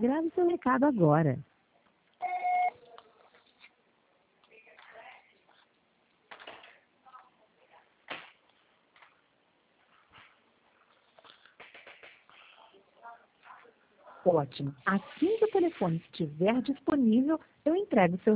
Grave seu recado agora. Ótimo. Assim que o telefone estiver disponível, eu entrego seu